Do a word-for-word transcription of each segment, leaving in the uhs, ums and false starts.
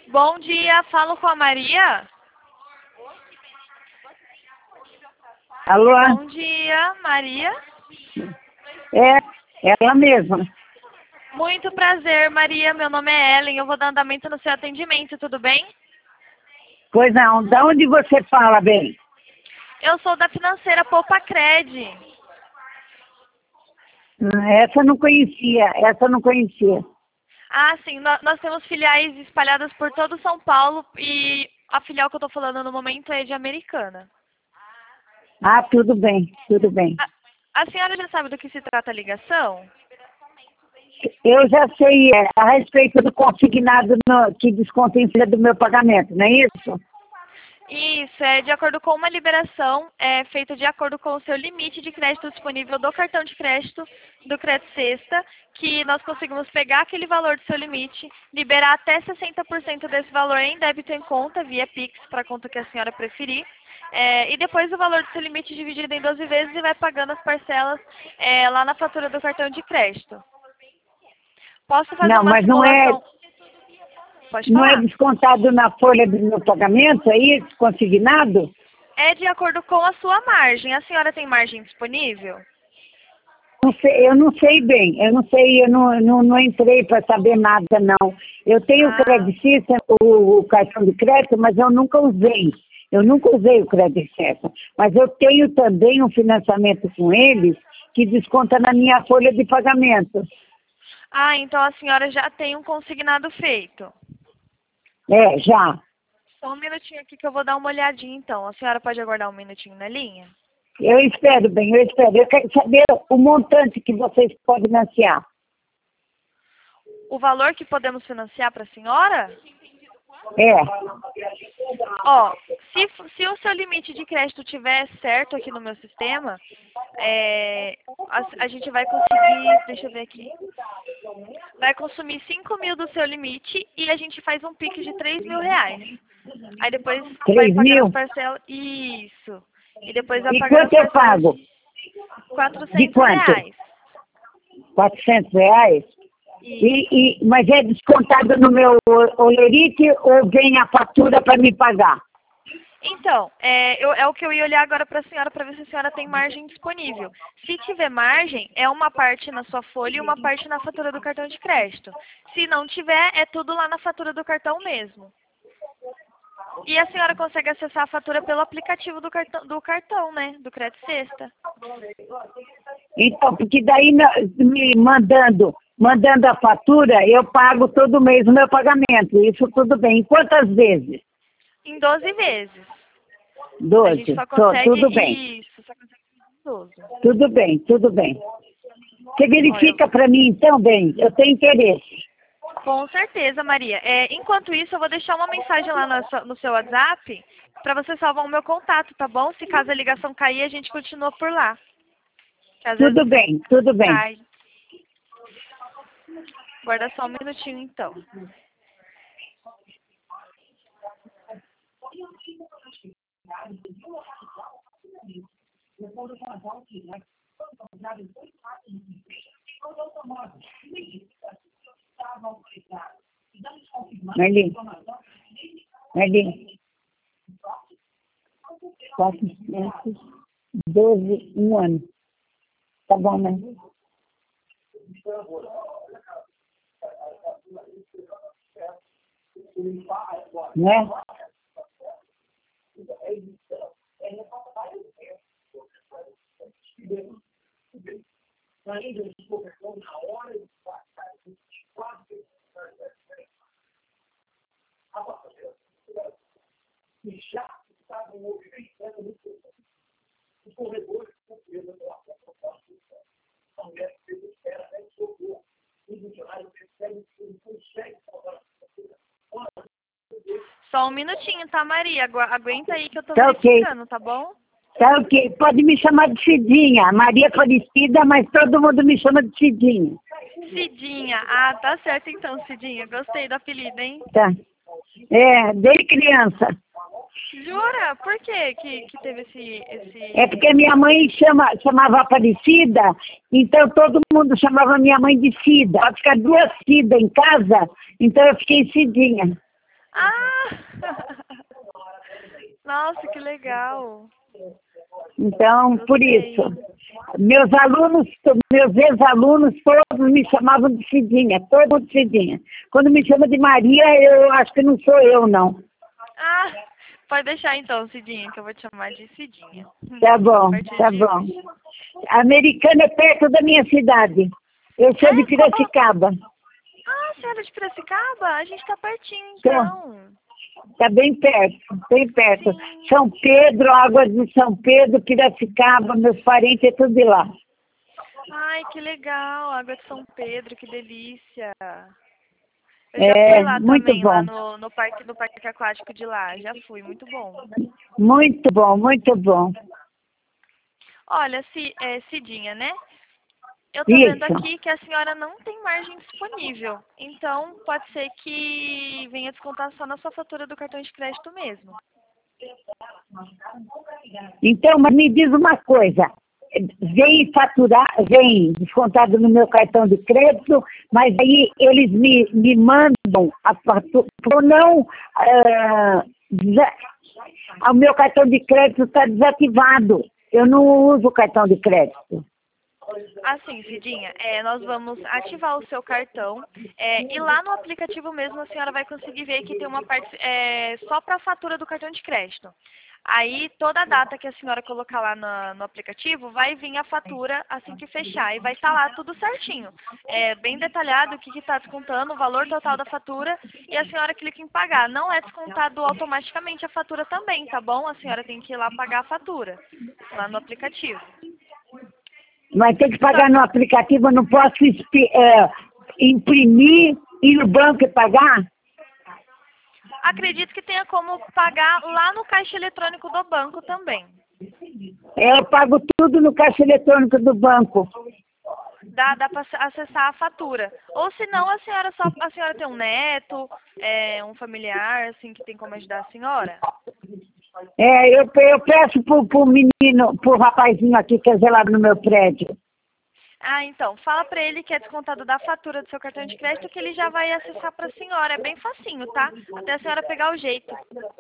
Bom dia, falo com a Maria. Alô? Bom dia, Maria. É, ela mesma. Muito prazer, Maria. Meu nome é Ellen. Eu vou dar andamento no seu atendimento, tudo bem? Pois não, da onde você fala, bem? Eu sou da financeira Poupa Cred. Essa eu não conhecia, essa eu não conhecia. Ah, sim, nó- nós temos filiais espalhadas por todo São Paulo e a filial que eu estou falando no momento é de Americana. Ah, tudo bem, tudo bem. A, a senhora já sabe do que se trata a ligação? Eu já sei é, a respeito do consignado no, que desconta em cima do meu pagamento, não é isso? Isso, é de acordo com uma liberação, é feita de acordo com o seu limite de crédito disponível do cartão de crédito, do Crédito Sexta, que nós conseguimos pegar aquele valor do seu limite, liberar até sessenta por cento desse valor em débito em conta, via Pix, para a conta que a senhora preferir, é, e depois o valor do seu limite dividido em doze vezes e vai pagando as parcelas é, lá na fatura do cartão de crédito. Posso fazer Não, uma mas não é, simulação? Pode não é falar. descontado na folha do meu pagamento, é isso, consignado? É de acordo com a sua margem. A senhora tem margem disponível? Não sei, eu não sei bem, eu não sei, eu não, não, não entrei para saber nada, não. Eu tenho o Ah, Credit System, o, o cartão de crédito, mas eu nunca usei. Eu nunca usei o Credit System. Mas eu tenho também um financiamento com eles que desconta na minha folha de pagamento. ah, então a senhora já tem um consignado feito. É, já. Só um minutinho aqui que eu vou dar uma olhadinha então. A senhora pode aguardar um minutinho na linha? Eu espero bem, eu espero. Eu quero saber o montante que vocês podem financiar. O valor que podemos financiar para a senhora? É. Ó, se, se o seu limite de crédito tiver certo aqui no meu sistema, é, a, a gente vai conseguir, deixa eu ver aqui, vai consumir cinco mil do seu limite e a gente faz um Pix de três mil reais. Aí depois vai três pagando as mil? parcelas, isso, e depois vai E pagando as quanto eu parcelas pago? de De quatrocentos quanto? reais. quatrocentos reais? Isso. E, e, mas é descontado no meu olerite ou vem a fatura para me pagar? Então, é, eu- é o que eu ia olhar agora para a senhora para ver se a senhora tem margem disponível. Se tiver margem, é uma parte na sua folha e uma parte na fatura do cartão de crédito. Se não tiver, é tudo lá na fatura do cartão mesmo. E a senhora consegue acessar a fatura pelo aplicativo do cartão, do cartão, né? Do Crédito Sexta. Então, porque daí na- me mandando, mandando a fatura, eu pago todo mês o meu pagamento. Isso tudo bem. Em quantas vezes? Em doze vezes. A gente Doze. só Tô, consegue tudo bem. isso, só consegue em doze. Tudo bem, tudo bem. Você Olha, verifica para mim então, bem? Eu tenho interesse. com certeza, Maria. É, enquanto isso, eu vou deixar uma mensagem lá no seu, no seu WhatsApp para você salvar o meu contato, tá bom? Se caso a ligação cair, a gente continua por lá. Que às Tudo vezes bem, tudo bem. cai. Guarda só um minutinho, então. Marli, Marli, quatrocentos, doze, um ano. Tá bom, né? Né? Só um minutinho, tá, Maria? Agu- Aguenta aí que eu tô Tá ok. verificando, tá bom? Tá ok. Pode me chamar de Cidinha. Maria Aparecida, mas todo mundo me chama de Cidinha. Cidinha. Ah, tá certo então, Cidinha. Gostei do apelido, hein? Tá. É, desde criança. Jura? Por quê que, que teve esse, esse... É porque minha mãe chama, chamava Aparecida, então todo mundo chamava minha mãe de Cida. Vai ficar duas Cida em casa, então eu fiquei Cidinha. Ah! Nossa, que legal. Então, por Gostei. isso, meus alunos, meus ex-alunos todos me chamavam de Cidinha, todo mundo de Cidinha. Quando me chama de Maria, eu acho que não sou eu, não. Ah, pode deixar então, Cidinha, que eu vou te chamar de Cidinha. Tá A bom, partir tá de bom. hoje. A Americana é perto da minha cidade. Eu sou de É, qual? Piracicaba. Ah, você é de Piracicaba? A gente tá pertinho, Então, então. tá bem perto, bem perto. Sim. São Pedro, Águas de São Pedro, Piracicaba, meus parentes é tudo de lá. Ai, que legal. Água de São Pedro, que delícia. Eu já fui É, lá muito também, lá bom. no, no parque, no parque aquático de lá. Já fui, muito bom. Muito bom, muito bom. Olha, Ci- é, Cidinha, né? Eu tô vendo Isso. aqui que a senhora não tem margem disponível. Então, pode ser que venha descontar só na sua fatura do cartão de crédito mesmo. Então, mas me diz uma coisa. Vem faturar, vem descontado no meu cartão de crédito, mas aí eles me, me mandam a fatura. Eu não. ah, desa- o meu cartão de crédito está desativado. Eu não uso o cartão de crédito. Assim, Cidinha, é, nós vamos ativar o seu cartão é, e lá no aplicativo mesmo a senhora vai conseguir ver que tem uma parte é, só para a fatura do cartão de crédito. Aí toda a data que a senhora colocar lá na- no aplicativo vai vir a fatura assim que fechar e vai estar lá tudo certinho. É bem detalhado o que está descontando, o valor total da fatura e a senhora clica em pagar. Não é descontado automaticamente a fatura também, tá bom? A senhora tem que ir lá pagar a fatura lá no aplicativo. Mas tem que pagar no aplicativo, eu não posso espi- é, imprimir, ir no banco e pagar? Acredito que tenha como pagar lá no caixa eletrônico do banco também. É, eu pago tudo no caixa eletrônico do banco. Dá, dá para acessar a fatura. Ou se não, a senhora só a senhora tem um neto, é, um familiar, assim, que tem como ajudar a senhora? É, eu, eu peço pro, pro menino, pro rapazinho aqui que é zelado no meu prédio. Ah, então, fala pra ele que é descontado da fatura do seu cartão de crédito que ele já vai acessar pra senhora. É bem facinho, tá? Até a senhora pegar o jeito.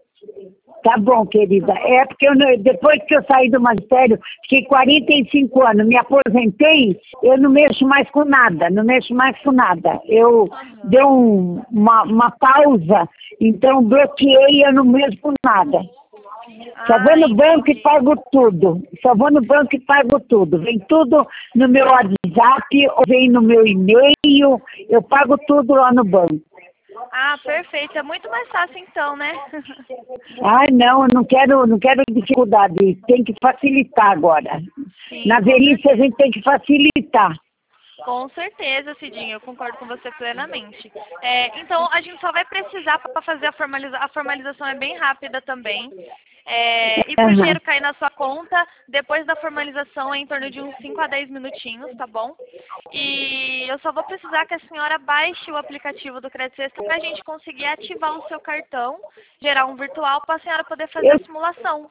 Tá bom, querida. É porque eu, não- depois que eu saí do magistério, fiquei quarenta e cinco anos, me aposentei, eu não mexo mais com nada, não mexo mais com nada. Eu Aham. dei um- uma, uma pausa, então bloqueei, eu não mexo com nada. Só vou Ah, no banco e entendi. pago tudo. Só vou no banco e pago tudo. Vem tudo no meu WhatsApp ou vem no meu e-mail. Eu pago tudo lá no banco. Ah, perfeito. É muito mais fácil então, né? Ai, não, eu não quero, não quero dificuldade. Tem que facilitar agora. Sim, Na com velhice a certeza. gente tem que facilitar. Com certeza, Cidinha, eu concordo com você plenamente. É, então, a gente só vai precisar para fazer a formalização. A formalização é bem rápida também. É, e para o Aham. dinheiro cair na sua conta, depois da formalização é em torno de uns cinco a dez minutinhos, tá bom? E eu só vou precisar que a senhora baixe o aplicativo do Crédito Sexta para a gente conseguir ativar o seu cartão, gerar um virtual para a senhora poder fazer Eu, a simulação.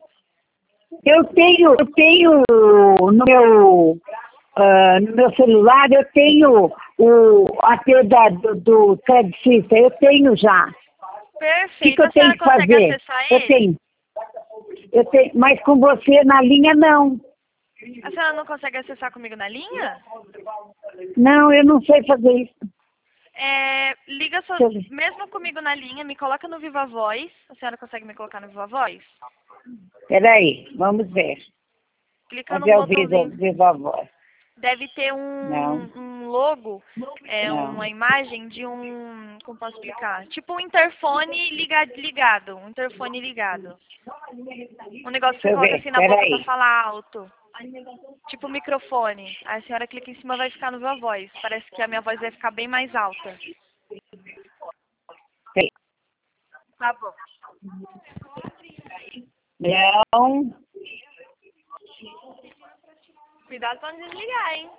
eu tenho, eu tenho no meu, ah, no meu celular, eu tenho o A P da, do, do Credit System, eu tenho já. O que, que Perfeito. eu A tenho senhora que consegue fazer? acessar Eu ele? tenho. Eu tenho, mas com você na linha não. A senhora não consegue acessar comigo na linha? Não, eu não sei fazer isso. É, liga só, Deixa eu ver. mesmo comigo na linha, me coloca no Viva Voz. A senhora consegue me colocar no Viva Voz? Peraí, vamos ver. Clica Cadê num o viva, botãozinho. viva voz? Deve ter Não, um, um logo, é, não. uma imagem de um. Como posso explicar? Tipo um interfone liga, ligado. Um interfone ligado. Um negócio que Deixa você eu coloca ver, assim na boca pra peraí. falar alto. Tipo um microfone. Aí a senhora clica em cima e vai ficar no Viva Voz. Parece que a minha voz vai ficar bem mais alta. Peraí. Tá bom. Não, Cuidado pra não desligar, hein?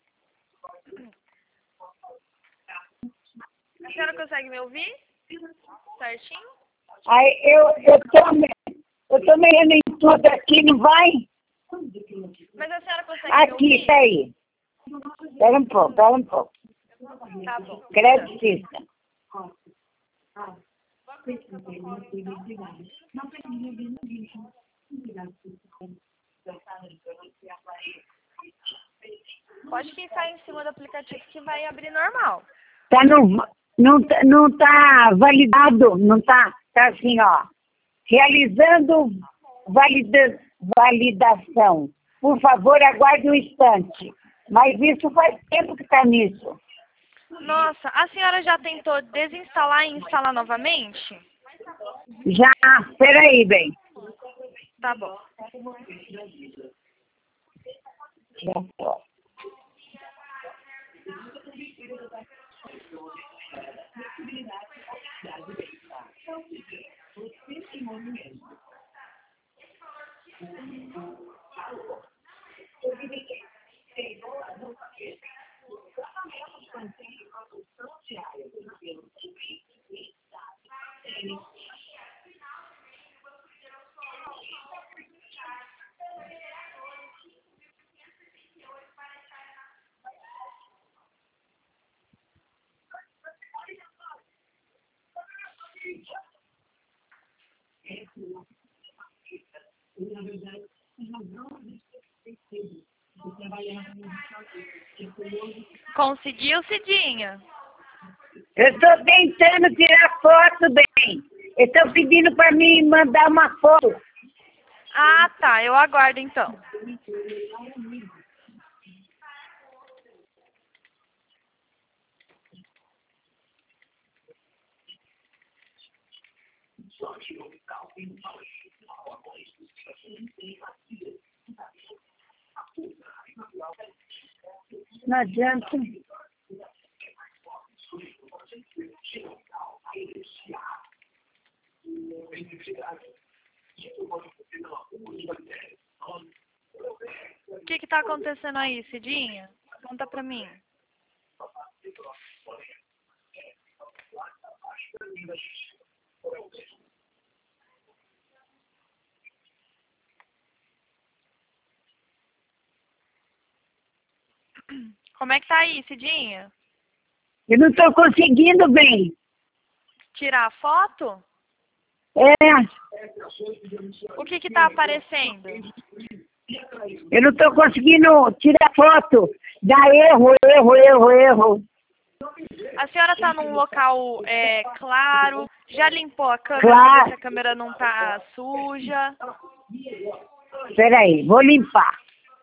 A senhora consegue me ouvir? Certinho? aí eu, eu tô, me- eu tô mexendo em tudo aqui, não vai? Mas a senhora consegue me Aqui, ouvir? peraí. Espera um pouco, espera um pouco. Tá bom. Crédito System. Pode clicar em cima do aplicativo que vai abrir normal. Tá no, não, tá- não tá validado, não tá, tá assim, ó. Realizando valida, validação. Por favor, aguarde um instante. Mas isso faz tempo que está nisso. Nossa, a senhora já tentou desinstalar e instalar novamente? Já, peraí, bem. Tá bom. Já tô. Conseguiu, Cidinha? Eu estou tentando tirar foto, bem. Estão pedindo para mim mandar uma foto. Ah, tá. Eu aguardo, então. Não adianta. O que que tá acontecendo aí, Cidinha? Conta pra mim. Como é que tá aí, Cidinha? Eu não estou conseguindo, bem. Tirar a foto? É, O que que tá aparecendo? eu não estou conseguindo tirar foto. Dá erro, erro, erro, erro. A senhora tá num local é, claro? Já limpou a câmera Claro. pra ver se a câmera não tá suja? Espera aí, vou limpar.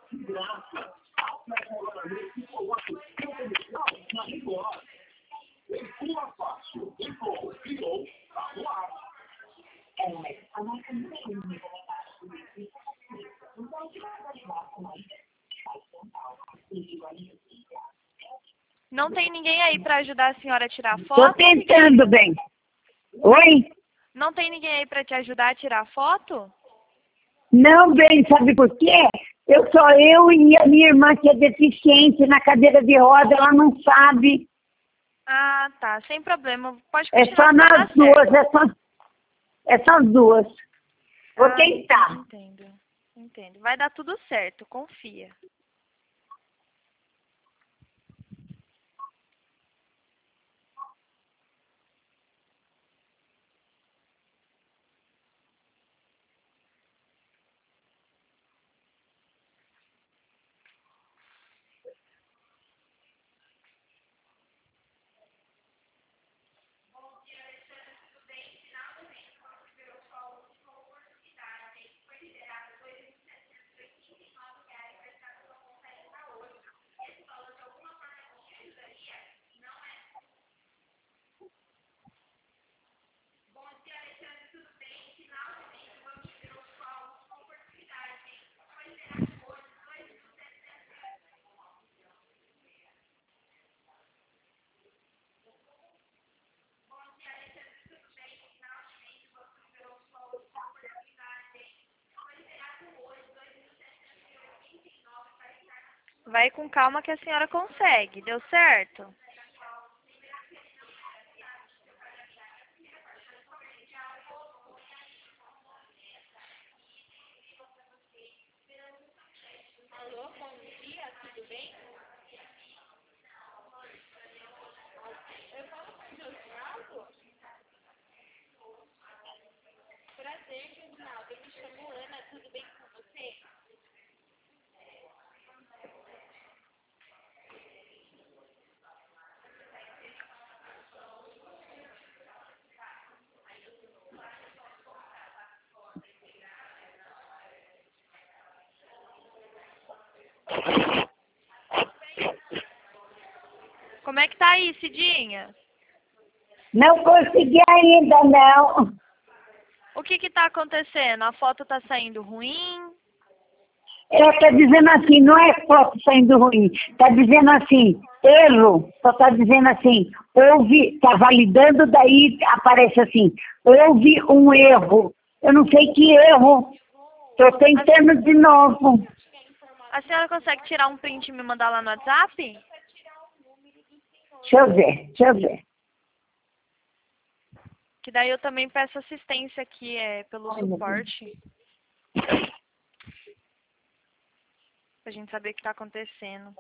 Não tem ninguém aí pra ajudar a senhora a tirar Estou foto? tentando, bem. Oi? Não tem ninguém aí pra te ajudar a tirar foto? Não, bem, sabe por quê? Eu sou eu e a minha irmã que é deficiente na cadeira de roda, ela não sabe. Ah, tá. Sem problema. Pode É continuar só que vai nós dar duas, certo. é só, é só as duas. Vou Ah, tentar. entendo. Entendo. Vai dar tudo certo, confia. Vai com calma que a senhora consegue. Deu certo? Como é que tá aí, Cidinha? Não consegui ainda, não. O que que tá acontecendo? A foto tá saindo ruim? Ela está dizendo assim, não é foto saindo ruim. Está dizendo assim, erro. Só está dizendo assim, houve, está validando, daí aparece assim, houve um erro. Eu não sei que erro. Estou tentando de novo. A senhora consegue tirar um print e me mandar lá no WhatsApp? Deixa eu ver, deixa eu ver. Que daí eu também peço assistência aqui, é, pelo Ai, meu suporte. Pra gente saber o que tá acontecendo.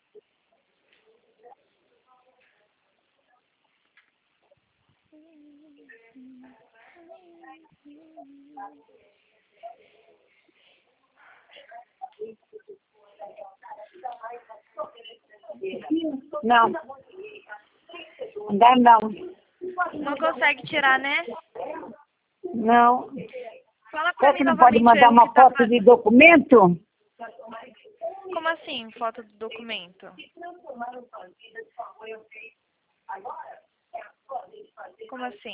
Não. Ainda não. Não consegue tirar, né? Não. Fala pra Será mim que não pode novamente o mandar erro que uma tá... foto de documento? Como assim, foto do documento? Como assim?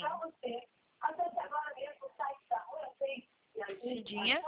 Cidinha?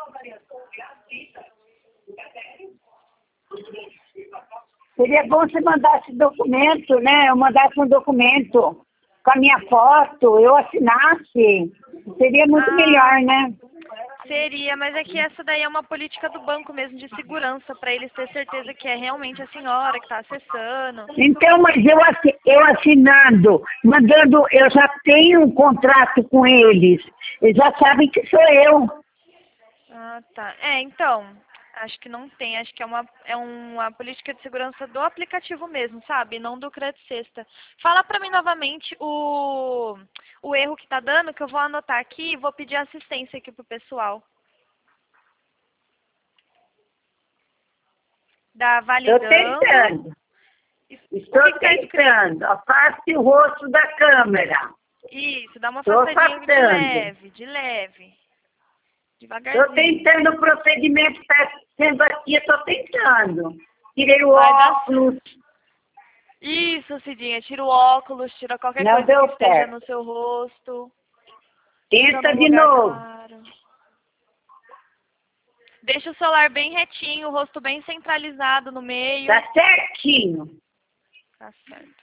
Seria bom se mandasse documento, né? Eu mandasse um documento com a minha foto, eu assinasse. Seria muito Ah, melhor, né? seria, mas é que essa daí é uma política do banco mesmo, de segurança, para eles ter certeza que é realmente a senhora que está acessando. Então, mas eu, assi- eu assinando, mandando, eu já tenho um contrato com eles. Eles já sabem que sou eu. Ah, tá. É, então, acho que não tem, acho que é uma, é uma política de segurança do aplicativo mesmo, sabe? Não do Crédito Sexta. Fala pra mim novamente o, o erro que tá dando, que eu vou anotar aqui e vou pedir assistência aqui pro pessoal. Dá Estou validando. tentando. O Estou que que tá escrito? tentando. Afaste o rosto da câmera. Isso, dá uma Estou afastadinha de afastando. leve, de leve. Estou Devagarzinho. tentando, o procedimento está sendo aqui, estou tentando. Tirei o Vai dar. óculos, Isso, Cidinha, tira o óculos, tira qualquer não coisa que deu esteja certo. no seu rosto. Fica Tenta num de lugar novo. claro. Deixa o celular bem retinho, o rosto bem centralizado no meio. Tá certinho. Tá certo.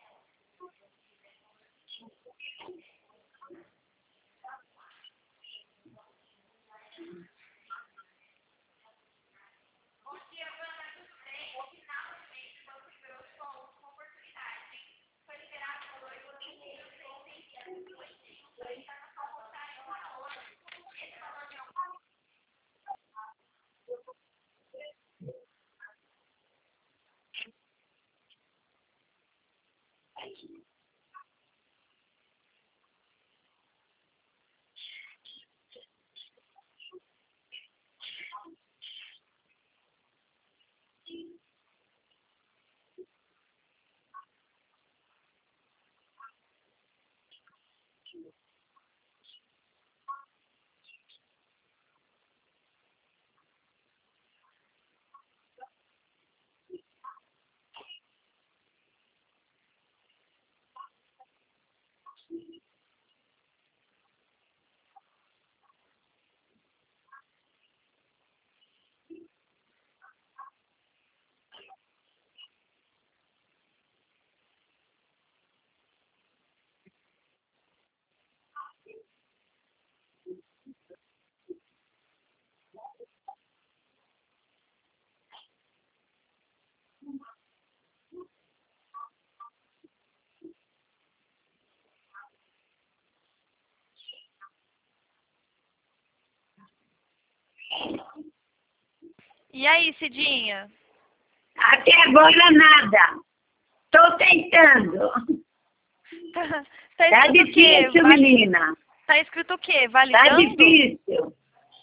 E aí, Cidinha? Até agora nada. Estou tentando. Tá, tá Tá escrito o quê? difícil, Vali... menina. Tá escrito o quê? Tá Validando? O difícil.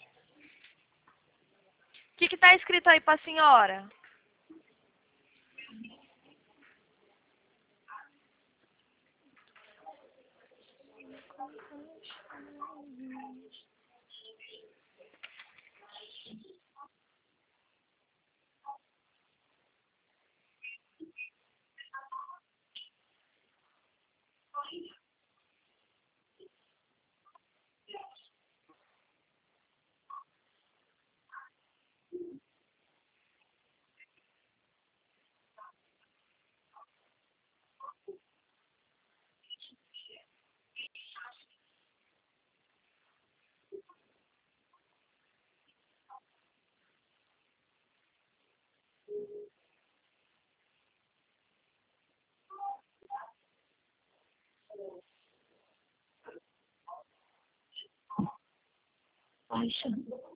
que que tá escrito aí pra senhora? Baixa.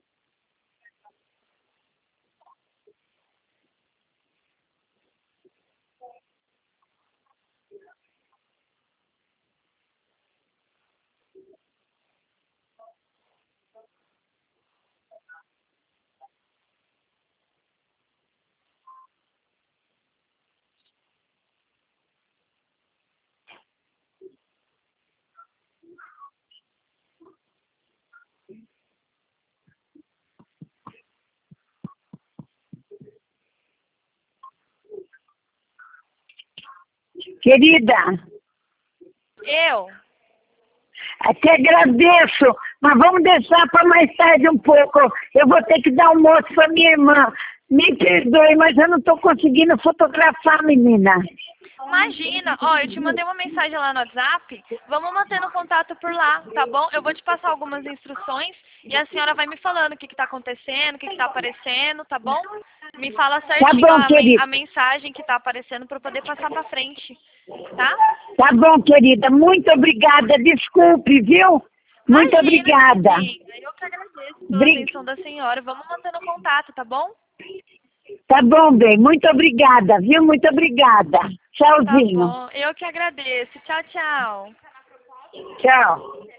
Querida, Eu? até agradeço, mas vamos deixar para mais tarde um pouco. Eu vou ter que dar almoço para minha irmã. Me perdoe, mas eu não estou conseguindo fotografar, menina. Imagina, ó, eu te mandei uma mensagem lá no WhatsApp, vamos mantendo contato por lá, tá bom? Eu vou te passar algumas instruções e a senhora vai me falando o que que tá acontecendo, o que que tá aparecendo, tá bom? Me fala certinho bom, a, men- querida. a mensagem que tá aparecendo para eu poder passar pra frente, tá? Tá bom, querida. Muito obrigada. Desculpe, viu? Muito Imagina, obrigada. querida, eu que agradeço pela Bri- atenção da senhora, vamos mantendo contato, tá bom? Tá bom, bem. Muito obrigada, viu? Muito obrigada. Tá Tchauzinho. bom, eu que agradeço, tchau, tchau. Tchau.